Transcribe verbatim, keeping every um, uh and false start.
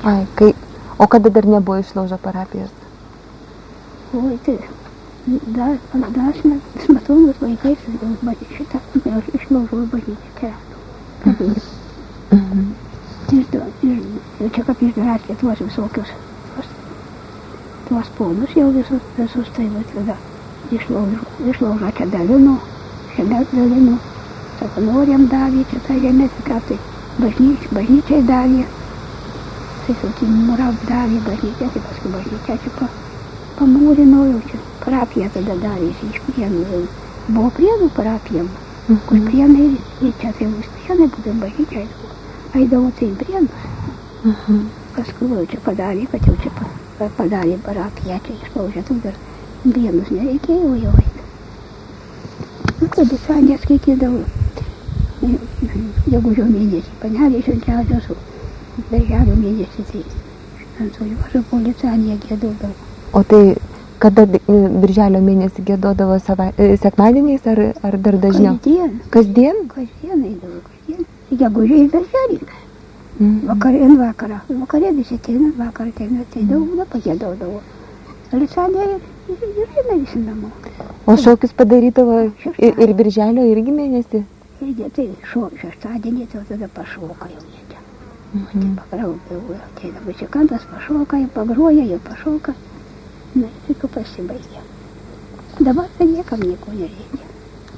Ai, kai, o kada dar nebuvo išlaužo parapijos? Oi, tai dar, dar smetonos laikais šitą išlaužo bažnyčią kelią. Mhm. Ir čia kaip išdraskė tuos visokius, tuos, tuos ponus jau visus, visus tai va tada išlaužo, išlaužo čia dalino, čia dalino, savanoriam davė, čia tai žemė, ką tai bažnyč, bažnyčiai davė, tai sautinimų davė bažnyčiai, tai paskui bažnyčia čia pa, pamūrino, jau čia parapija tada davėsi iš Prienų, buvo Prienų parapija, mhm. Kur Prienai ir čia tai bus Prienai, būtent bažnyčiai. Eidavo tai į Prienus. Mhm. Paskui jau čia padarė, kad jau čia padarė parapiją, čia išlaužė, tai dar Prienus nereikėjo jau eiti. Nu, kad litanijas skaitydavo, gegužio mėnesį, panelė švenčiausios, birželio mėnesį, tai šventojo Juozapo litaniją giedodavo. O tai kada birželio mėnesį giedodavo sava, sekmadieniais ar, ar dar dažniau? Kasdien. Kasdien? Kasdien eidavo, kasdien. Gegužės birželį. Mhm. Vakarien vakarą. Vakarė visi ateina, vakarą ateina, ateidavo, da pagiedodavo. Litanija ir, ir, ir eina visi namo. O šokius padarydavo ir, ir birželio irgi mėnesį? Irgi tai šo, šeštadienį, tai tada pašoka jau jie čia. Mhm. Tai pakraupė, ateina muzikantas, pašoka, jie pagroja, jie pašoka. Na, tik pasibaigė. Dabar tai niekam nieko nereikia.